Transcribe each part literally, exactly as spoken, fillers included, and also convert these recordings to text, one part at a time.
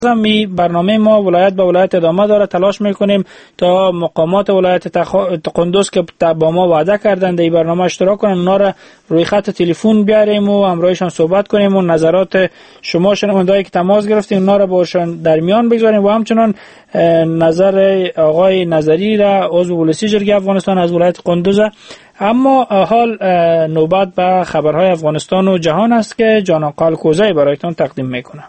می برنامه ما ولایت به ولایت ادامه داره. تلاش میکنیم تا مقامات ولایت تخ... قندوز که با ما وعده کردند این برنامه اشتراک کنن، اونا را روی خط تلفن بیاریم و همراهشان صحبت کنیم و نظرات شما شنوندهایی که تماس گرفتیم اونا را باشون در میان بگذاریم و همچنان نظر آقای نظری را عضو ولسی جرگه افغانستان از ولایت قندوز. اما حال نوبت به خبرهای افغانستان و جهان است که جان آقا کوزه برایتان تقدیم میکنه.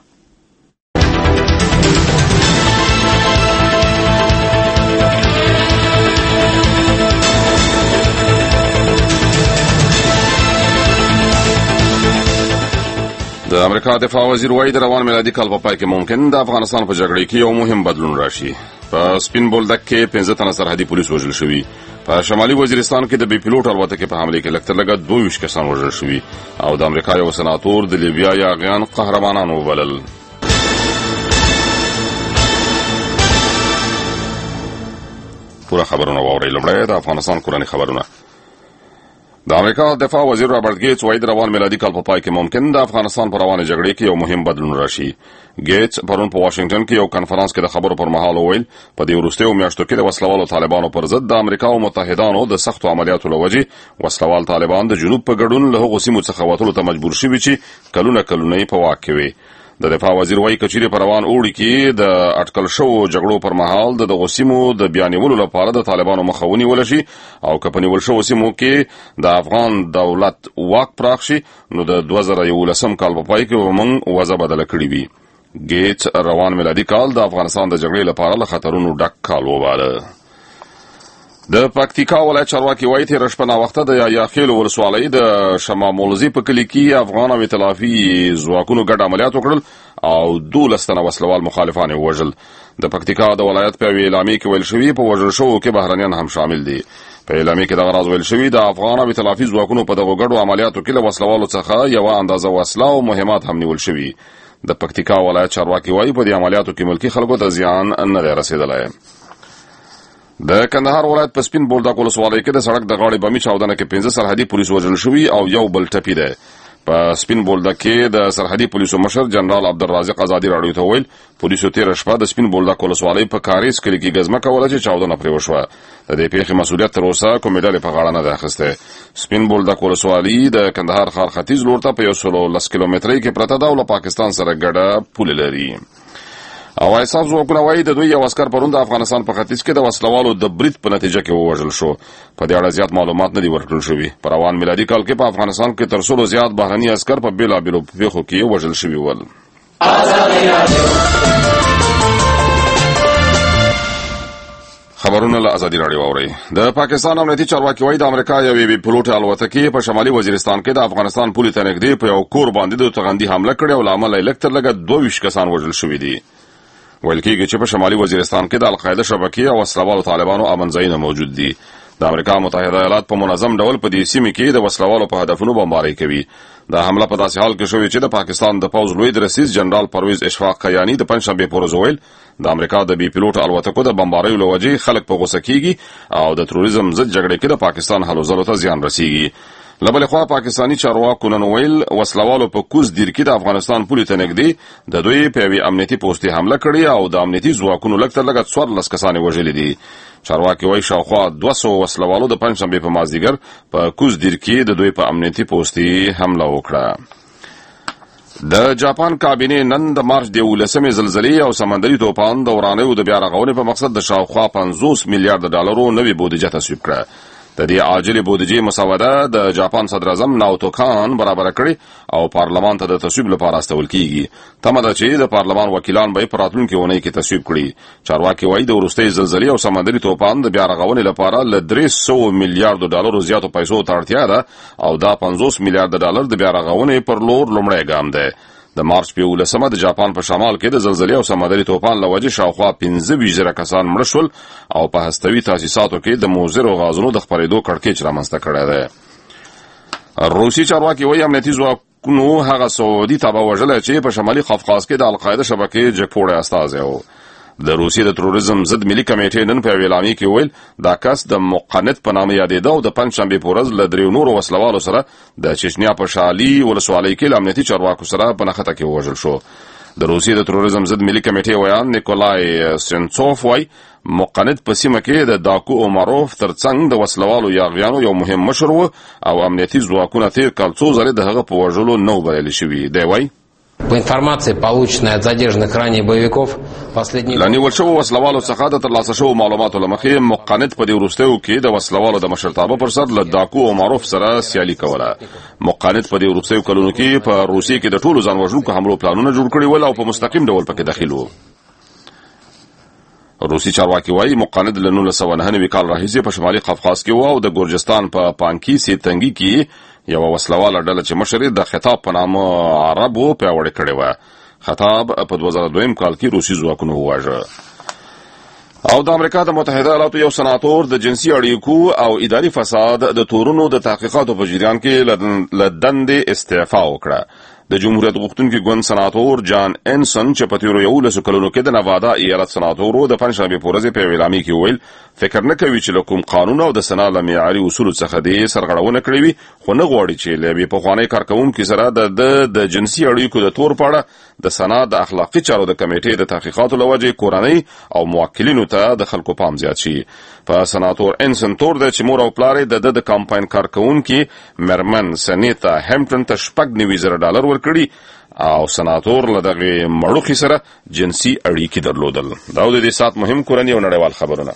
د امریکا دفاع وزیر وایي د روان میلادي کال په پای کې ممکن د افغانستان په جګړه کې یو مهم بدلون راشي. په سپین بولدک کې پنځه تنه سرحدي پولیس وژل شوي. په شمالي وزیرستان کې د بي پیلوټ الوتکې په حمله کې لږ تر لږه دوه ویشت کسان وژل شوي او د امریکا یو سناتور د لیبیا یاغیان قهرمانان وبلل. پوره خبرونه واورئ. لومړی د افغانستان کورني خبرونه. د امریکا دفاع وزیر رابرټ ګیټس وایي د روان میلادي کال په پای کې ممکن د افغانستان په روانه جګړې کې یو مهم بدلون راشي. ګیټس پرون په واشنگټن کې یو کنفرانس کې د خبرو پر مهال وویل په دې وروستیو میاشتو کې د وسلوالو طالبانو پر ضد د امریکا او متحدانو د سختو عملیاتو له وجې وسلوال طالبان د جنوب په ګډون له هغو سیمو څخه وتلو ته مجبور شوي چې کلونه کلونه یې په واک کې وي. د دفاع وزیر وایي که چیرې په روان اوړي کې د اټکل شوو جګړو پر مهال د دغو سیمو د بیا نیولو لپاره د طالبانو مخه ونیوله شي او که په نیول شوو سیمو کې د افغان دولت واک پراخ شي نو د دوه زره یولسم کال په پای کې به موږ وضع بدله کړې وي. ګیټس روان میلادي کال د افغانستان د جګړې لپاره له خطرونو ډک کال وباله. د پکتیکا ولایت چارواکي وایي تېره شپه ناوخته د یاخیلو ولسوالۍ د شمع مولزي په کلي کې افغان او ائتلافي ځواکونو ګډ عملیات وکړل او دولس تنه وسلوال مخالفان یې ووژل. د پکتیکا د ولایت په یوې اعلامیې کې ویل شوي په وژل شوو کې بهرنیان هم شامل دي. په اعلامیې کې دغه راز ویل شوي د افغان او ائتلافي ځواکونو په دغو ګډو عملیاتو کې له وسلوالو څخه یوه اندازه وسله او مهمات هم نیول شوي. د پکتیکا ولایت چارواکي وایي په دې عملیاتو کې ملکي خلکو ته زیان نه دی رسېدلی. د کندهار ولایت په سپین بولدک ولسوالۍ کې د سړک د غاړې بمي چاودنه کې پنځه سرحدي پولیس وژل شوي او یو بل ټپي دی. په سپین بولدک کې د سرحدي پولیسو مشر جنرال عبدالرازق ازادي راډیو ته وویل پولیسو تېره شپه د سپین بولدک ولسوالۍ په کاریز کلي کې ګزمه کوله چې چاودنه پرې وشوه. د دې پیښې مسؤلیت تر اوسه کومې ډلې په غاړه نه دی اخیستی. سپین بولدک ولسوالي د کندهار ښار ختیځ لور ته په یو سلو لس کیلومترۍ کې پرته ده او له پاکستان سره ګډه پوله لري. او ایساف ځواکونه وایي د دوی یو عسکر پرون د افغانستان په ختیځ کې د وسلوالو د برید په نتیجه کې ووژل شو. په دې اړه زیات معلومات نه دي ورکړل شوي. په روان میلادي کال کې په افغانستان کې تر سلو زیات بهرني عسکر په بېلابېلو پیښو کې وژل شوي ول. خبرونه له ازادي راډیو واورئ. د پاکستان امنیتي چارواکي وایي د امریکا یوې بي پیلوټ الوتکې په شمالي وزیرستان کې د افغانستان پولې ته نږدې په یو کور باندې د توغندي حمله کړې او له امله یې لږ تر لږه دوه ویشت کسان وژل شوي دي. ویل کېږي چې په شمالي وزیرستان کې د القاعده شبکې او وسلوالو طالبانو امن ځایونه موجود دي. د امریکا متحده ایالات په منظم ډول په دې سیمه کې د وسلوالو په هدفونو بمباري کوي. دا حمله په داسې حال کې شوې چې د پاکستان د پوځ لوی درسیز جنرال پرویز اشفاق قیانی د پنځشنبې په ورځ وویل د امریکا د بي پیلوټ الوتکو د بمباریو له وجې خلک په غوسه کېږي او د تروریزم ضد جګړې کې د پاکستان هلو ځلو ته زیان رسیږي. له بلې خوا پاکستاني چارواکو نن ویل وسلوالو په کوز دیر کې د افغانستان پولې ته نږدې د دوی په یوې امنیتي پوستې حمله کړې او د امنیتي ځواکونو لږ تر لږه څوارلس کسان یې وژلي دي. چارواکي وایي شاوخوا دوه سوه وسلوالو د پنجشنبې په مازدیګر په کوز دیر کې د دوی په امنیتي پوستې حمله وکړه. د جاپان کابینې نن د مارچ د یولسمې زلزلې او سمندري طوفان د ورانیو د بیا رغونې په مقصد د شاوخوا پنځوس میلیارډ ډالرو نوې بودیجه تصویب کړه. د دې عاجلې بودیجې مسوده د جاپان صدر اعظم ناوتو کان برابر کړي او پارلمان ته د تصویب لپاره استول کیږي. تمه ده چې د پارلمان وکیلان به په راتلونکي اونۍ کې تصویب کړي. چارواکي وایي د وروستۍ زلزلې او سمندري طوفان د بیا رغونې لپاره له درې سوه میلیارډو ډالرو زیاتو پیسو ته اړتیا ده او دا پنځوس میلیارډ ډالر د بیا رغونې پر لور لومړی ګام دی. د مارچ په یولسمه د جاپان په شمال کې د زلزلې او سمندري طوفان له وجې شاوخوا پنځه ویشت زره کسان مړه شول او په هستوي تاسیساتو کې د مضرو غازونو د خپرېدو کړکېچ رامنځته کړی دی. روسي چارواکي وایي امنیتي ځواکونو هغه سعودي تبه وژلی چې په شمالي قفقاز کې د القاعده شبکې جګپوړی استازی و. د روسیې د تروریزم ضد ملي کمیټې نن په یوې اعلامیې کې ویل دا کس د مقنت په نامه یادېده او د پنجشنبې په ورځ له دریو نورو وسلوالو سره د چچنیا په شالي ولسوالۍ کې له امنیتي چارواکو سره په نښته کې ووژل شو. د روسیې د تروریزم ضد ملي کمیټې ویان نیکولای سنڅوف وای مقند په سیمه کې د داکو اوماروف ترڅنګ د وسلوالو یاغیانو یو مهم مشر و او امنیتي ځواکونه تیر کال څو ځلې د هغه په وژلو نو بریالي شوي دی. وای По информации, полученной от задержанных ранее боевиков, последние... لانی ورشو وسلوالو څخه د ترلاسه شوو معلوماتو لمخې مقند په دې وروستیو کې د وسلوالو د مشرتابه پر سر له داکو اوماروف سره سیالي کوله. مقند په دې وروستیو کلونو کې په روسیې کې د ټولو ځان وژونکو حملو پلانونه جوړ کړي ول او په مستقیم ډول پکې داخل وو. روسي چارواکي وايي مقند له نولس سوه نهه نوي کال راهیسې په شمالي قفقاز کې و او د ګورجستان په پانکی سیتنګي کې یو وسلواله ډله چې مشر د خطاب په نامه عربو پیاوړې کړې و. خطاب په دوه زره دوه کال کې روسي ځواکونو وواژه. او د امریکا د متحده ایالاتو یو سناتور د جنسي اړیکو او اداري فساد د تورونو د تحقیقاتو په جریان کې له دندې استعفا وکړه. د جمهوریت غوښتونکي ګوند سناتور جان انسن چې په تیرو یولسو کلونو کې د نوادا ایالت سناتورو د پنجشنبې په ورځ په اعلامیه کې ویل فکر نه کوي چې له کوم قانون او د سنا له معیاري اصولو څخه د سرغړونه کړې وي، خو نه غواړي چې له بې پخوانۍ کارکوونکي سره د د جنسي اړیکو د تور په اړه د سنا د اخلاقي چارو د کمیټې د تحقیقاتو له وجې کورنۍ او موکلینو ته د خلکو پام زیات شي. په سناتور انسن تور د چې مور او پلار د د کمپاین کارکوونکي مرمن سنیتا هیمپټن ته شپږ نوي زره ډالر ورکړي او سناتور له دغه مړوخي سره جنسي اړیکې درلودل. دا د دې سات مهم کورنۍ او نړیوال خبرونه.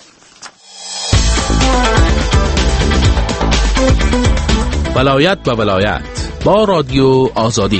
ولایت به ولایت با رادیو آزادی.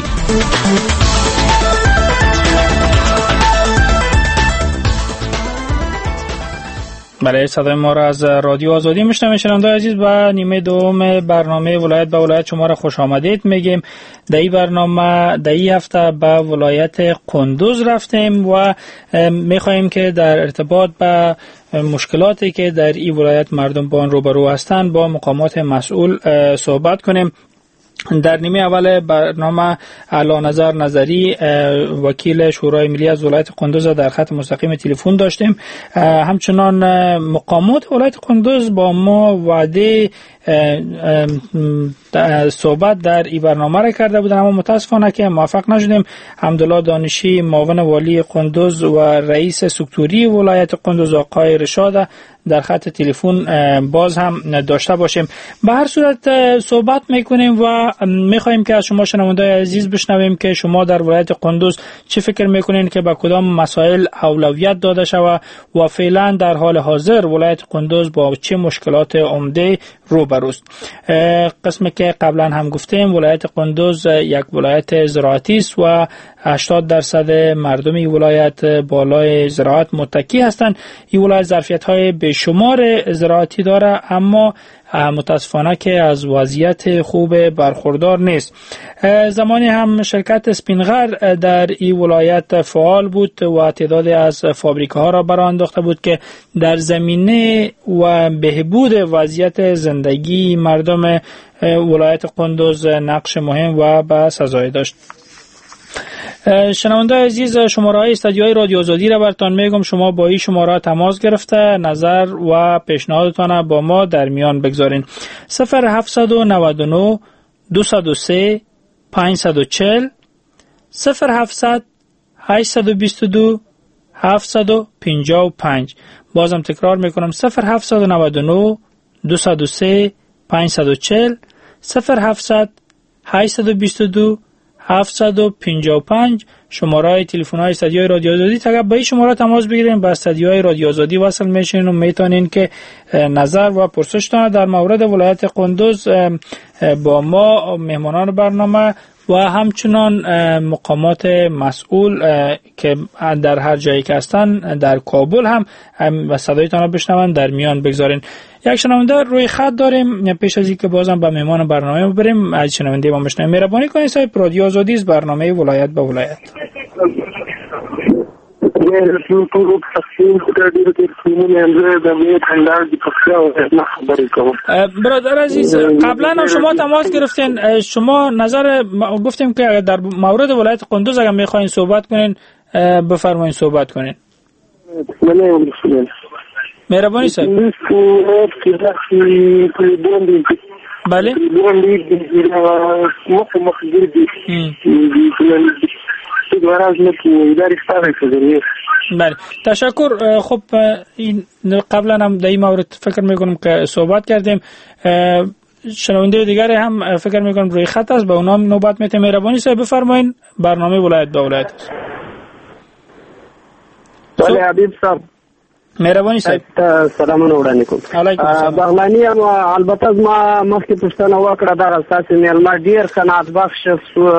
برای صدای ما را از رادیو آزادی میشنوید. شنوندگان عزیز، به نیمه دوم برنامه ولایت به ولایت شما را خوش آمدید میگیم. در این برنامه در این هفته به ولایت قندوز رفتیم و میخواهیم که در ارتباط به مشکلاتی که در این ولایت مردم با آن روبرو هستند با مقامات مسئول صحبت کنیم. در نیمه اول برنامه اعلی نظر نظری وکیل شورای ملی از ولایت قندوز در خط مستقیم تلفن داشتیم. همچنان مقامات ولایت قندوز با ما وعده صحبت در این برنامه را کرده بودن، اما متاسفانه که موفق نشدیم. حمدالله دانشی معاون والی قندوز و رئیس سکتوری ولایت قندوز آقای رشاد در خط تلفن باز هم داشته باشیم. به هر صورت صحبت میکنیم و میخواهیم که از شما شنوندگان عزیز بشنویم که شما در ولایت قندوز چه فکر میکنین که به کدام مسائل اولویت داده شود و فعلا در حال حاضر ولایت قندوز با چه مشکلات عمده روبروست. قسمی که قبلا هم گفتیم ولایت قندوز یک ولایت زراعتی است و هشتاد درصد مردم این ولایت بالای زراعت متکی هستند. این ولایت ظرفیت‌های بیشمار زراعتی داره، اما متاسفانه که از وضعیت خوب برخوردار نیست. زمانی هم شرکت اسپینغر در این ولایت فعال بود و تعدادی از فابریکه‌ها را برآورده انداخته بود که در زمینه و بهبود وضعیت زندگی مردم ولایت قندوز نقش مهم و با سزایی داشت. شنونده عزیز، شماره های استودیوی رادیو آزادی را براتون میگم. شما با این شماره تماس گرفته نظر و پیشنهادتان با ما در میان بگذارین. صفر هفت نه نه دو سه پنج چهار صفر صفر هفت هشت دو دو هفت پنج پنج. بازم تکرار میکنم صفر هفت نه نه دو سه پنج چهار صفر هفت هشت دو دو هفت پنج پنج. شماره های تلفن های استودیوی رادیو آزادی. تا به این شماره تماس بگیرین با استودیوی رادیو آزادی وصل میشین و میتونین که نظر و پرسشتان در مورد ولایت قندوز با ما مهمانان برنامه و همچنان مقامات مسئول که در هر جایی که هستن در کابل هم و صدایتان را بشنون در میان بگذارین. یک شنونده روی خط داریم. پیش از اینکه بازم به مهمان برنامه بریم از شنونده ما بشنویم. مهربانی کنید صاحب، رادیو آزادی است، برنامه ولایت به ولایت. برادر عزیز، قبلا هم شما تماس گرفتین، شما نظر گفتیم که در مورد ولایت قندوز اگر میخواین صحبت کنین بفرمایید صحبت کنین. مهربانی صاحب. بله مخ مخ گردی بله تشکر. خب این قبلا هم در این مورد فکر میکنم که صحبت کردیم. شنونده دیگر هم فکر میکنم روی خط است، به اونا نوبت میته. مهربانی صاحب بفرمایید، برنامه ولایت به ولایت است. بله حبیب صاحب مهربانی صاحب سلامونه وړاندې کوم. علیکم السلام. بغلانی هم البته ما مخکې پوښتنه وکړه دا ستاسو میلمه ډیر قناعت بخش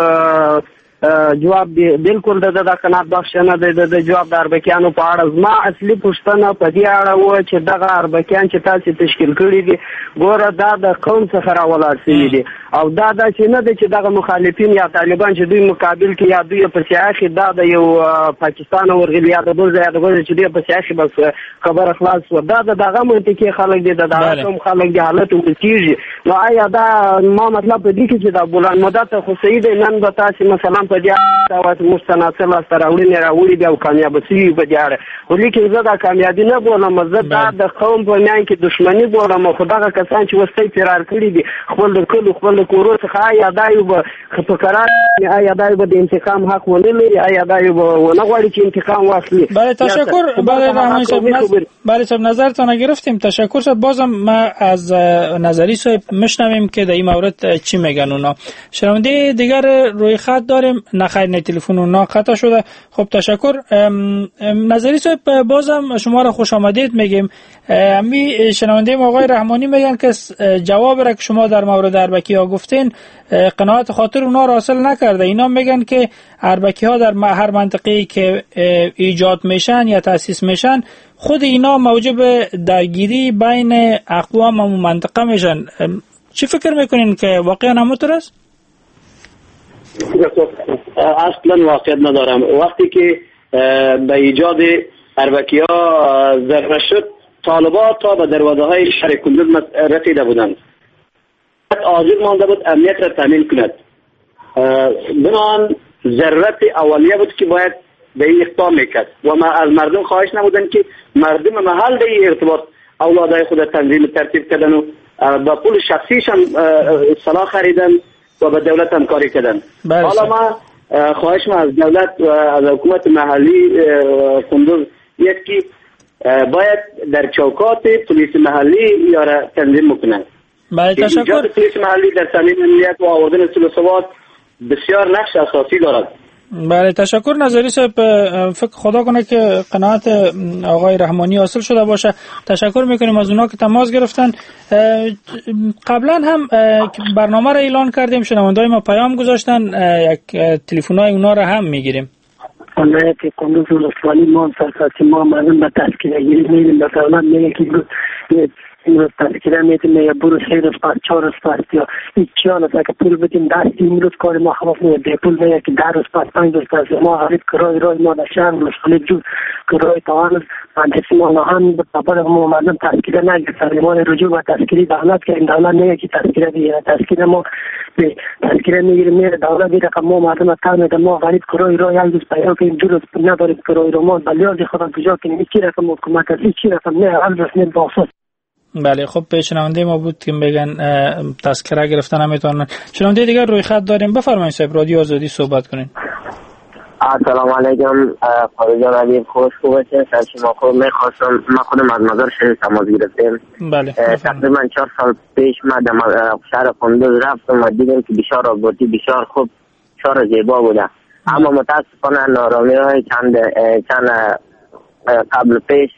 جواب بالکل د د قناعت بخش نه د جواب د اربکیانو په اړه. زما اصلي پوښتنه په دې اړه و چې دغه اربکیان چې تاسو تشکیل کړي دي ګوره دا د قوم څخه راولاړ شوي دي او دا دا چې نه دی چې دغه مخالفین یا طالبان چې دوی مقابل کې یا دوی په سیاخي دا د یو پاکستان ورغلي یا د بل ځای د بل چې دوی په سیاخي بس خبره خلاص و. دا د دغه منطقي خلک دي، د دغه قوم خلک دي، حالت وکیږي. نو آیا دا ما مطلب په دې کې چې دا بولان مدت خو صحیح دی، نن به تاسو مثلا په دې اړه مستناصر سره راوړي راوړي بیا کامیاب شي په دې اړه، خو لیکن زه دا کامیابی نه بولم، زه دا د قوم په میان کې دښمنی بولم. خو دغه کسان چې وستې فرار کړي دي خپل د کلو خپل د کورو څخه آیا دا یو به په قرار آیا دا یو به د انتقام حق ونه لري، آیا دا یو به ونه غواړي چې انتقام واخلي؟ بله تشکر. بله رحمانی صاحب بله صاحب نظرتان گرفتیم. تشکر صاحب. بازم ما از نظری صاحب مشنویم که در این مورد چی میگن اونا. شنونده دیگر روی خط داریم. نخیر نه تلفن اونا قطع شده. خب تشکر. نظری صاحب بازم شما را خوش آمدید میگیم. امی شنونده آقای رحمانی میگن که جواب را که شما در مورد اربکی ها گفتین قناعت خاطر اونا را حاصل نکرده. اینا میگن که اربکی ها در هر منطقه‌ای که ایجاد میشن یا تأسیس میشن خود اینا موجب درگیری بین اقوام و منطقه میشن. چی فکر میکنین که واقعا همونطور است؟ اصلا واقعیت ندارم. وقتی که به ایجاد اربکی ها ذره شد طالبان تا به دروازه های شهر کندوز رسیده بودند. عاجز مانده بود امنیت را تامین کند. بنان ضرورت اولیه بود که باید به این اقدام میکرد و ما از مردم خواهش نبودن که مردم محل به این ارتباط اولادای خود تنظیم ترتیب کردن و با پول شخصیشان سلاح خریدن و به دولت همکاری کردن. حالا ما خواهش ما از دولت و از حکومت محلی کندوز یک که باید در چوکات پلیس محلی یا را تنظیم میکنند. بله تشکر. ایجاد پلیس محلی در تامین امنیت و آوردن صلح و ثبات بسیار نقش اساسی دارد. بله تشکر. نظری صاحب فکر خدا کنه که قناعت آقای رحمانی حاصل شده باشه. تشکر میکنیم از اونا که تماس گرفتن. قبلا هم برنامه را اعلان کردیم، شنوندای ما پیام گذاشتن، یک تلفن‌های اونا را هم میگیریم. ولایت کندوز ولسوالی ما سرکاسی ما مردم به تذکیره گیری میریم. به دولت میگه که امروز تذکیره میتیم یا برو سه روز پس چهار روز پس یا هیچ چیان است که پول بدیم دست امروز کار ما خلاص میگه به پول میگه که در روز پس پنج روز پس ما غریب کرای رای ما در شهر ولسوالی جور کرای توان مهندسی ما نهان به خبر ما مردم تذکیره نگرفتن. ما رجوع به تذکیره دولت که این دولت میگه که تذکیره بگیره. تذکیره ما به تذکیره میگیریم میره دولت میگه که ما مردم تا میده ما غریب کرای رای یک روز پیدا کنیم دو روز نداریم کرای رو ما بلیاز خدا کجا کنیم چی رقم حکومت است چی رقم نه هر روز نیم باسط. بله خب شنونده ما بود که بگن تذکره گرفتن نمیتونن. شنونده دیگر روی خط داریم. بفرمایید صاحب، رادیو آزادی صحبت کنین. السلام علیکم. قاضی جان علی خوش خوبه چه شما خوب. میخواستم ما خودم از مزار شریف تماس گرفتیم. بله تقریبا چهار سال پیش ما در شهر کندوز رفتم و دیدم که بسیار آبادی بسیار خوب شهر زیبا بوده، اما متاسفانه نارامی های چند چند قبل پیش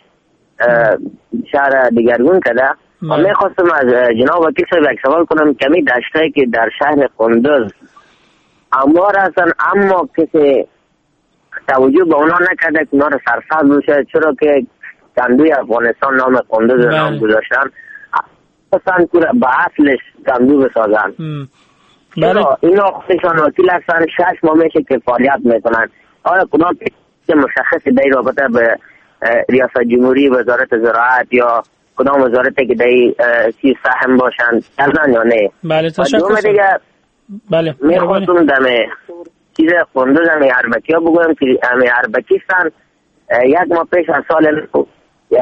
شهر دیگرگون کرده. و میخواستم از جناب وکیل صاحب یک سوال کنم کمی دشتایی که در شهر کندوز اموار هستن اما کسی توجه به اونا نکرده که اونا رو سرسبز بشه، چرا که کندوی افغانستان نام کندوز رو نام گذاشتن اصلا به اصلش کندو بسازن. بله اینا خودشان وکیل هستن، شش ماه میشه که فعالیت میکنن. آیا کدام که مشخصی در رابطه به ریاست جمهوری وزارت زراعت یا کدام وزارتی که در سی سهم باشند کردن یا نه؟ بله تشکر. دوم دیگه بله میخواستم دمه چیز کندوز همی اربکی ها بگویم که همی اربکی هستن یک ماه پیش از سال یک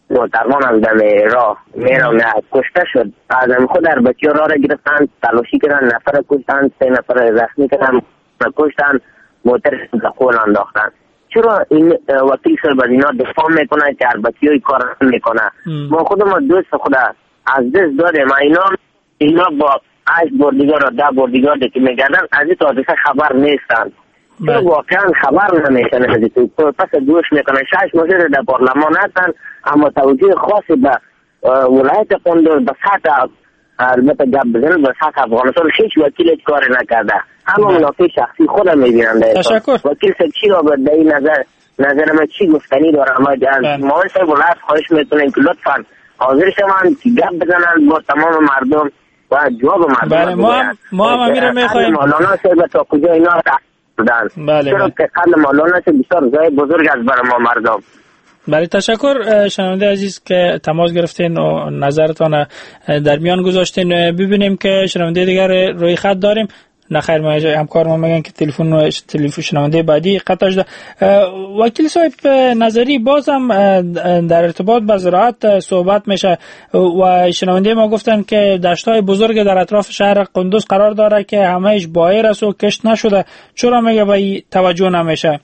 محترمان از دم راه میرم کشته شد. از خود اربکی راه را گرفتن، تلاشی کردن، نفر کشتن، سه نفر زخمی کردن، کشتن، موتر به خون انداختن. چرا این وکیل صاحب از اینا دفاع میکنه که اربکی های کار میکنه؟ ما خودمون دوست خود از دست دادیم. اینا اینا با هشت بردگار و ده بردگار که میگردن از این حادثه خبر نیستن. چرا واقعا خبر نمیشن از این؟ پس گوش میکنه. شش مشیر در پارلمان هستن اما توجه خاصی به ولایت قندوز به سطح البته گپ بزنن به سطح افغانستان هیچ وکیل کار نکرده. همه منافع شخصی خودم میبینن. تشکر. وکیل صاحب چی را به این نظر نظر من چی گفتنی داره؟ ما از معاون صاحب ولایت خواهش میکنیم که لطفا حاضر شوند که گپ بزنن با تمام مردم و جواب مردم. بله ما هم ما هم امیر میخوایم مولانا صاحب تا کجا اینا دادن. بله چرا که قبل مولانا صاحب بسیار جای بزرگ است برای ما مردم. بله تشکر شنونده عزیز که تماس گرفتین و نظرتان در میان گذاشتین. ببینیم که شنونده دیگر روی خط داریم. نخیر ما همکار ما میگن که تلفن تلفن شنونده بعدی قطع شده. وکیل صاحب نظری بازم در ارتباط با زراعت صحبت میشه و شنونده ما گفتن که دشت‌های بزرگ در اطراف شهر قندوز قرار داره که همه‌اش بایر است و کشت نشده. چرا میگه به این توجه نمیشه؟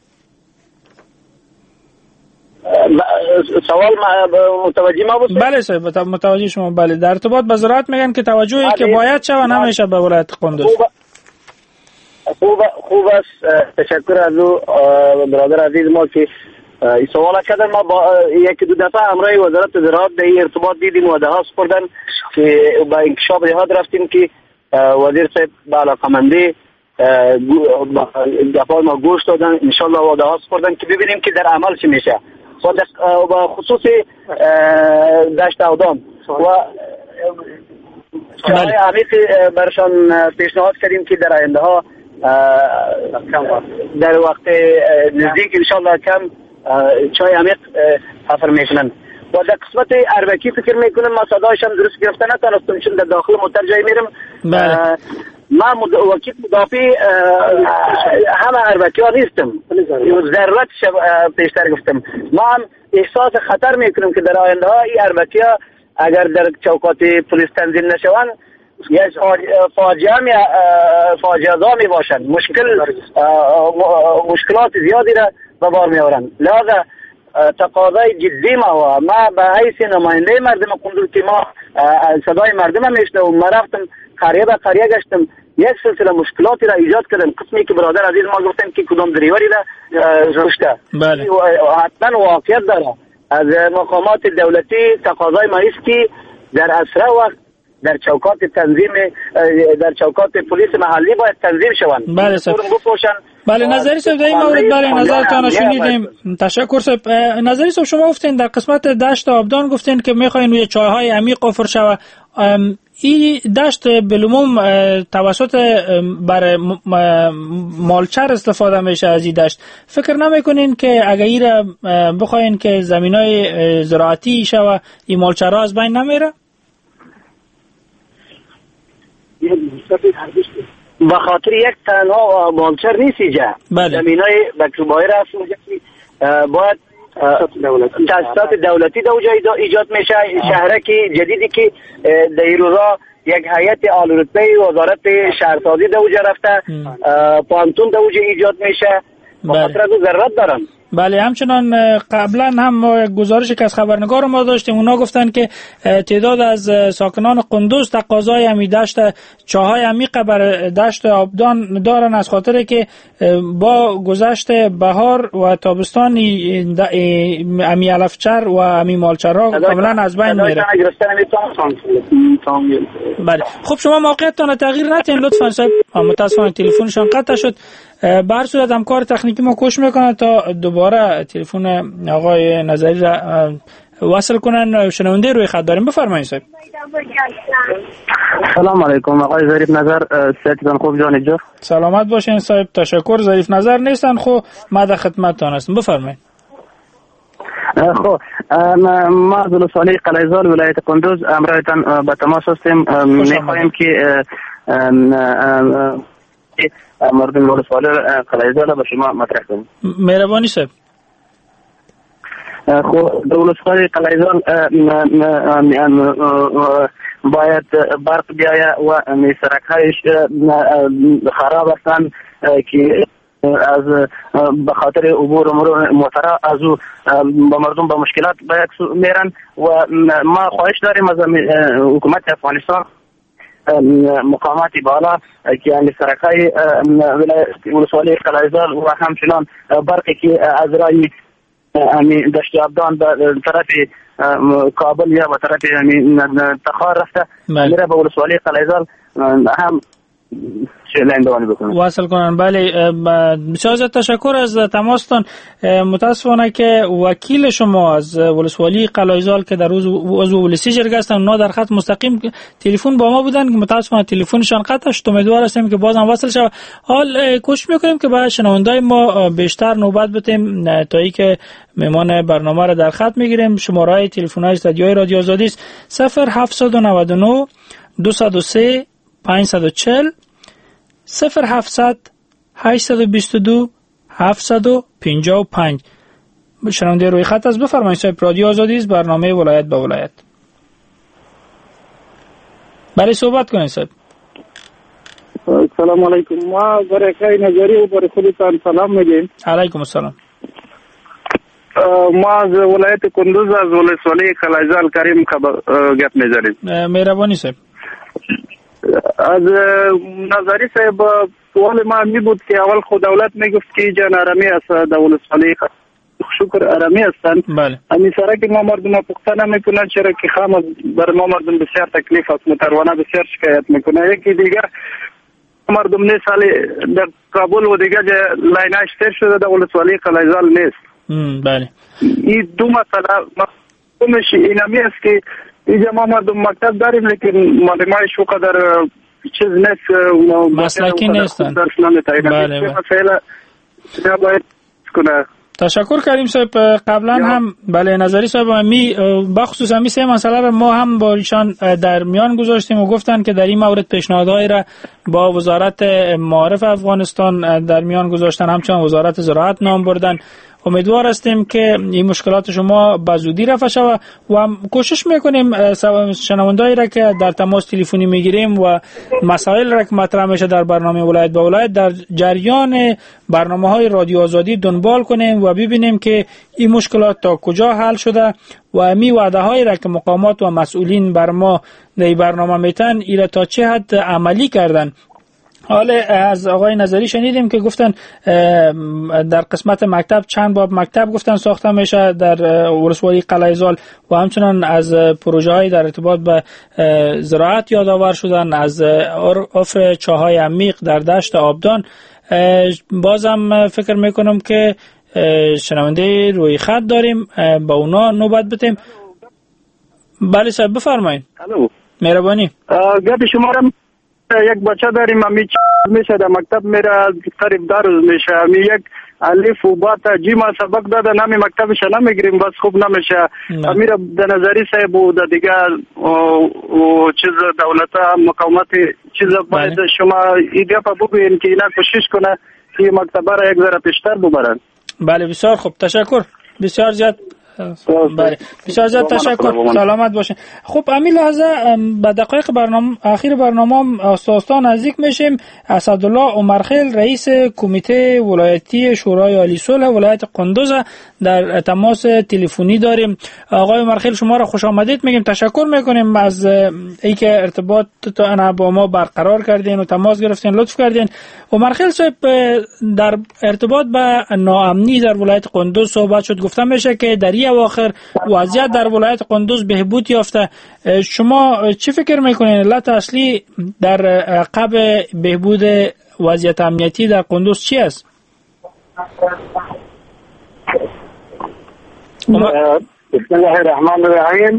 سوال متوجه ما بود؟ بله صاحب متوجه شما. بله در ارتباط با زراعت میگن که توجهی که باید شود نمیشه به ولایت قندوز. خوب خوب است. تشکر از او برادر عزیز ما که این سوال کردن. ما با یک دو دفعه همراه وزارت زراعت در این ارتباط دیدیم و ده سپردن که با انکشاف نهاد رفتیم که وزیر صاحب به علاقمندی دفعه ما گوش دادن. انشالله و ده سپردن که ببینیم که در عمل چی میشه. و خصوص دشت اودان و چای عمیق برشان پیشنهاد کردیم که در آینده ها در وقت نزدیک انشالله کم چای عمیق حفر میکنن. و در قسمت اربکی فکر میکنم ما صدایشان درست گرفته نتونستم چون در داخل موتر جای میرم. ما وکیل مدافع همه اربکی ها نیستم، ضرورت پیشتر گفتم. ما هم احساس خطر میکنیم که در آینده ها این اربکی ها اگر در چوکات پلیس تنظیم نشوند یک فاجعه می فاجعه زا می باشند. مشکل مشکلات زیادی را به بار می آورند. لذا تقاضای جدی ما و ما به حیث نماینده مردم قندوز که ما صدای مردم میشنوم، ما رفتم قریه به قریه گشتم، یک سلسله مشکلاتی را ایجاد کردم. قسمی که برادر عزیز ما گفتن که کدام دریوری را کشته. بله. حتما واقعیت داره. از مقامات دولتی تقاضای ما است که در اسرع وقت در چوکات تنظیم در چوکات پلیس محلی باید تنظیم شوند. بله صاحب. بله نظری صاحب در این مورد بله نظرتان شنیدیم. تشکر صاحب. نظری صاحب شما گفتین در قسمت دشت آبدان گفتین که میخواین روی چاهای عمیق حفر شود. این دشت بالعموم توسط بر مالچر استفاده میشه از این دشت. فکر نمیکنین که اگر این را بخواین که زمینای زراعتی شود این مالچرها از بین نمیره؟ به خاطر یک تنها مالچر نیست اینجا. زمینای بکربایی را باید تاسیسات دولتی در اونجا ایجاد میشه. شهرکی جدیدی که در این روزا یک هیئت عالی رتبه وزارت شهرسازی در اونجا رفته، پانتون در اونجا ایجاد میشه. به خاطر از ضرورت دارن. بله همچنان قبلا هم گزارشی که از خبرنگار ما داشتیم اونا گفتن که تعداد از ساکنان قندوز تقاضای همی دشت چاهای عمیق بر دشت آبدان دارن از خاطر که با گذشت بهار و تابستان همی علفچر و همی مالچرها کاملا از بین میره. بله خب شما موقعیتتان تغییر ندین لطفا صاحب. متاسفانه تلفنشان قطع شد. به هر صورت همکار تکنیکی ما کوشش میکنه تا دوباره تلفن آقای نظری را وصل کنن. شنونده روی خط داریم. بفرمایید صاحب. سلام علیکم آقای ظریف نظر. صحتتان خوب جان جور؟ سلامت باشین صاحب. تشکر. ظریف نظر نیستن خو ما در خدمتتان هستم. بفرمایید. خب ما از ولسوالی قلعه‌زال ولایت قندوز امرایتان به تماس هستیم. میخواهیم که مردم ولسوالی قلعه‌زال به شما مطرح کنیم. مهربانی صاحب. خو د ولسوالۍ قلعه‌زال باید برق بیاید و سرک‌هایش خراب هستند که از به خاطر عبور مرور موترها از او با مردم به مشکلات به یک سو میرن و ما خواهش داریم از حکومت افغانستان مقامات بالا که یعنی سرک‌های ولسوالی قلعه‌زال و همچنان برقی که از رای دشت آبدان به طرف کابل یا به طرف تخار رفته میره به ولسوالی قلعه‌زال هم واصل کنن. بله بسیار زیاد تشکر از تماستان. متاسفانه که وکیل شما از ولسوالی قلعه‌زال که در روز عضو ولسی جرگه هستن اونا در خط مستقیم تلفن با ما بودن که متاسفانه تلفنشان قطع شد. امیدوار هستیم که بازم وصل شود. حال کوشش میکنیم که با شنوندای ما بیشتر نوبت بدیم تا اینکه مهمان برنامه را در خط میگیریم. شماره تلفن‌های استودیوی رادیو آزادی است صفر هفت نه نه دو صفر سه پنج چهار صفر صفر هفتصد هشتصد و بیست و دو هفتصد و پنجاه و پنج. شنونده روی خط از بفرمایید. صاحب رادیو آزادی است، برنامه ولایت به ولایت. برای صحبت کنید صاحب. سلام علیکم. ما برای خیلی نظری و برای خودتان سلام میگیم. علیکم السلام. ما از ولایت کندوز از ولسوالی قلعه‌زال کریم گپ میزنیم. مهربانی صاحب. از نظری صاحب سوال ما می بود که اول خود دولت میگفت که جان آرامی است در ولسوالی شکر آرامی هستند. بله. همین سره که ما مردم پختن میکنن چرا که خام بر ما مردم بسیار تکلیف است، متروانه بسیار شکایت میکنه. یکی دیگه مردم نه سال در کابل و دیگه لایناش تر شده در ولسوالی قلعه‌زال نیست. بله. این دو مسئله مفهومش اینمی است که اینجا ما مردم مکتب داریم لیکن معلمایش وقدر چیز نیست، مسلکی نیستن. بله مسئله باید کنه. تشکر کریم صاحب. قبلا هم بله نظری صاحب می بخصوص همی سه مسئله را ما هم با ایشان در میان گذاشتیم و گفتن که در این مورد پیشنهادهای را با وزارت معارف افغانستان در میان گذاشتن، همچنان وزارت زراعت نام بردن. امیدوار هستیم که این مشکلات شما به زودی رفع شود و هم کوشش میکنیم شنوندایی را که در تماس تلفنی میگیریم و مسائل را که مطرح میشه در برنامه ولایت به ولایت در جریان برنامه های رادیو آزادی دنبال کنیم و ببینیم که این مشکلات تا کجا حل شده و امی وعده هایی را که مقامات و مسئولین بر ما در برنامه میتن ایره تا چه حد عملی کردن. حالا از آقای نظری شنیدیم که گفتن در قسمت مکتب چند باب مکتب گفتن ساخته میشه در ولسوالی قلعه‌زال و همچنان از پروژه های در ارتباط به زراعت یادآور شدن، از افر چاهای عمیق در دشت آبدان. بازم فکر میکنم که شنونده روی خط داریم، با اونا نوبت بدیم. بله صاحب بفرمایید. الو مهربانی. گپ شما را یک بچه داریم امی چه میشه در مکتب میره قریب دار روز میشه امی یک الف و با تا جیم سبق داده نمی مکتبش نمیگیریم بس خوب نمیشه. امی را در نظری صاحب و در دیگه چیز دولت مقامات چیز باید شما ایده پا بگوین که اینا کوشش کنه که مکتبه را یک ذره پیشتر ببرن. بله بسیار خوب تشکر. بسیار زیاد بله بسیار زیاد تشکر. سلامت باشین. خب همین لحظه به دقایق برنامه اخیر برنامه آستان نزدیک میشیم. اسدالله عمرخیل رئیس کمیته ولایتی شورای عالی صلح ولایت کندوز در تماس تلفنی داریم. آقای عمرخیل شما را خوش آمدید میگیم. تشکر میکنیم از اینکه ارتباط با ما برقرار کردین و تماس گرفتین، لطف کردین. عمرخیل صاحب در ارتباط به ناامنی در ولایت کندوز صحبت شد. گفته میشه که در این اواخر وضعیت در ولایت کندوز بهبود یافته. شما چی فکر میکنین علت اصلی در عقب بهبود وضعیت امنیتی در کندوز چی است؟ بسم الله الرحمن الرحیم.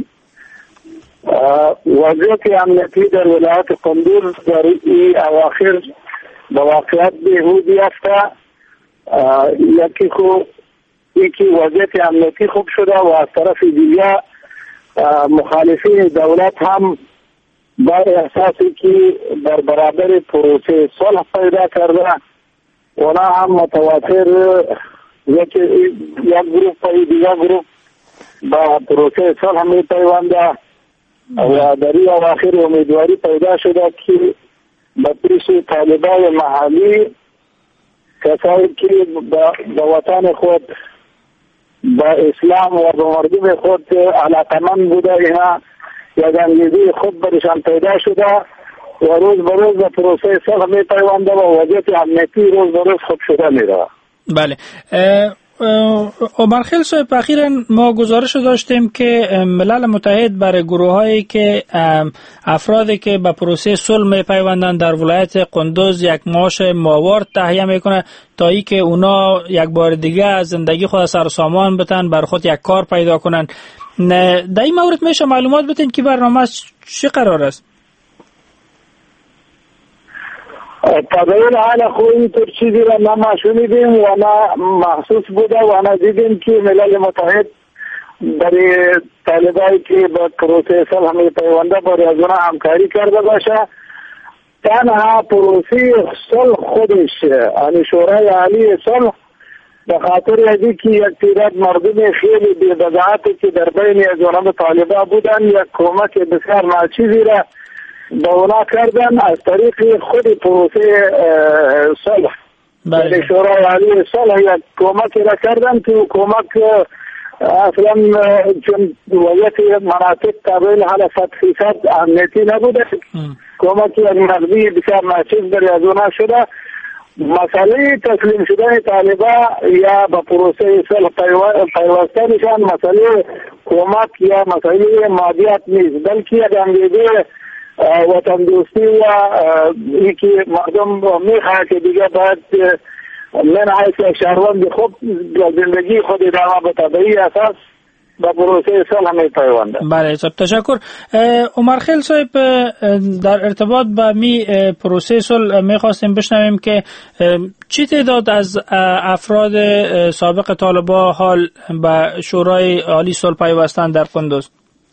وضعیت امنیتی در ولایت کندوز در این اواخر به واقعیت بهبود یافته. یکی خوب یکی وضعیت امنیتی خوب شده و از طرف دیگه مخالفین دولت هم بر اساسی که در برابر پروسه صلح پیدا کرده اونا هم متواتر یک یک گروپ پای دیگه گروپ با پروسه صلح می پیونده و در این اواخر امیدواری پیدا شده که به پیش طالبان محلی کسایی که به وطن خود با اسلام و به مردم خود علاقمند بوده اینا یک انگیزه خود برشان پیدا شده و روز به روز به پروسه صلح می پیونده و وضعیت امنیتی روز به روز خوب شده می رود. بله. عمر خیل صاحب، اخیراً ما گزارش داشتیم که ملل متحد برای گروه هایی که افرادی که به پروسه صلح می پیوندند در ولایت قندوز یک معاش ماهوار تهیه میکنه تا ای که اونا یک بار دیگه زندگی خود سر و سامان بتن، بر خود یک کار پیدا کنن. در این مورد میشه معلومات بدین که برنامه چه قرار است؟ طبعا حال خوی تو چیزی را نه ما شنیدیم و نه محسوس بوده و نه دیدیم که ملل متحد برای طالبایی که به پروسه صلح می پیونده برای از اونا همکاری کرده باشه. تنها پروسه صلح خودش یعنی شورای عالی صلح به خاطر ازی که یک تعداد مردم خیلی بی‌بضاعتی که در بین از اونا طالبا بودن یک کمک بسیار ناچیزی را با اونا کردن از طریق خود پروسه صلح. بله. شورای عالی صلح یک کمک را کردن که کمک اصلا چون وضعیت مناطق قبل حالا صد فیصد امنیتی نبوده، کمک یک مغزی بسیار ناچیز برای از اونا شده. مسئله تسلیم شدن طالبا یا با پروسه صلح پیوستنشان مسئله کمک یا مسئله مادیات نیست، بلکه یک انگیزه وطن دوستی و یکی مردم میخواه که دیگه باید من حیث شهروند خوب زندگی خود ادامه به طبعی اساس با پروسه صلح می پیونده. بله صاحب تشکر. عمر خیل صاحب، در ارتباط با می پروسه صلح میخواستیم بشنویم که چی تعداد از افراد سابق طالبان حال به شورای عالی صلح پیوستند در قندوز؟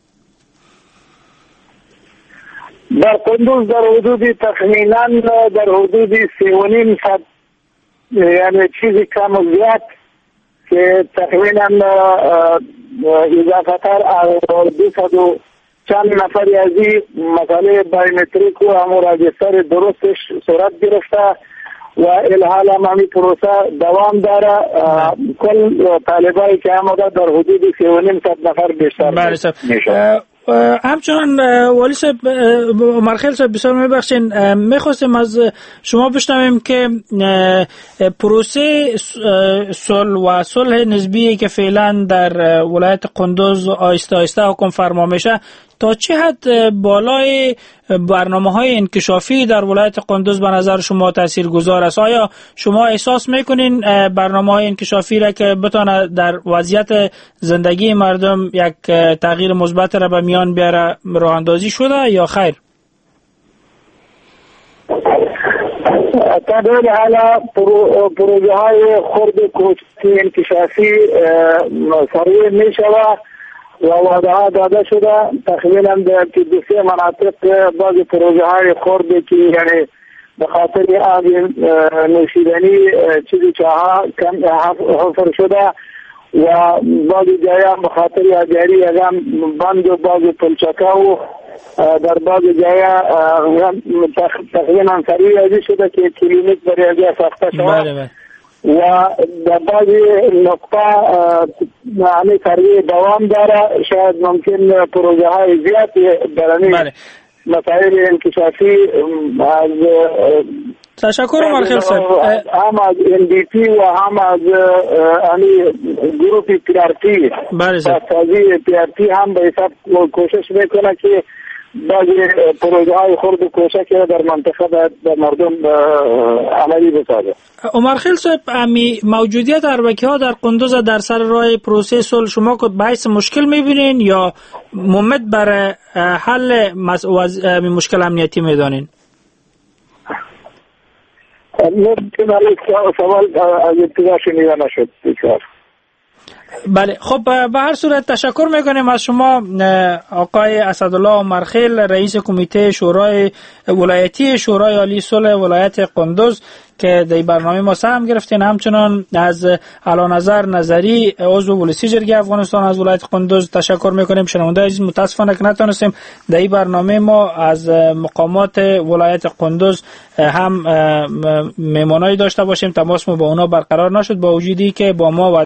در قندوز در حدود تخمینا در حدود سی و نیم صد یعنی چیزی کم و زیاد که تخمینا اضافه تر دو صد و چند نفری از این مسئله بایومتریک و همون راجستر درستش صورت گرفته و الحال هم همی پروسه دوام داره. کل طالبایی که آمده در حدود سی و نیم صد نفر بیشتر میشه. همچنان والی صاحب، عمر خیل صاحب بسیار میبخشین، میخواستیم از شما بشنویم که پروسه صلح و صلح نسبی که فعلا در ولایت قندوز آهسته آهسته حکم فرما میشه تا چه حد بالای برنامه‌های انکشافی در ولایت قندوز به نظر شما تاثیرگذار است؟ آیا شما احساس میکنین برنامه‌های انکشافی را که بتونه در وضعیت زندگی مردم یک تغییر مثبت را به میان بیاره راه اندازی شده یا خیر؟ طبعا حالا پروژه های خرد کوچکی انکشافی سریع می شود و وعده ها داده شده. تقریبا در دو سه مناطق بعض پروژه های خرد که یعنی به خاطر آب نوشیدنی چیزی چاها حفر شده و بعض جایا به خاطر آجاری اگم بند و بعض پلچکا و در بعض جایا تقریبا سریع ازی شده که کلینیک برای ازی ساخته شده و در بعض نقطه یعنی سریع دوام داره. شاید ممکن پروژه های زیاد برانی مسائل انکشافی از تشکر عمر خیل صاحب، هم از ان دی پی و هم از یعنی گروپ پی آر تی سازی پی آر تی هم به حساب کوشش میکنه که بعضی پروژه های خرد کوشش که در منطقه در مردم عملی بسازه. عمر خیل صاحب، امی موجودیت اربکی ها در قندوز در سر راه پروسه صلح شما که باعث مشکل میبینین یا ممد برای حل مشکل امنیتی میدانین؟ سوال از ابتدا شنیده نشد. بله خب، به هر صورت تشکر میکنیم از شما آقای اسدالله عمر خیل، رئیس کمیته شورای ولایتی شورای عالی صلح ولایت قندوز که در برنامه ما سهم گرفتین. همچنان از اعلی نظر نظری عضو ولسی جرگه افغانستان از ولایت قندوز تشکر میکنیم. شنونده عزیز متاسفانه که نتونستیم در این برنامه ما از مقامات ولایت قندوز هم مهمانایی داشته باشیم، تماس ما با اونا برقرار نشد، با وجودی که با ما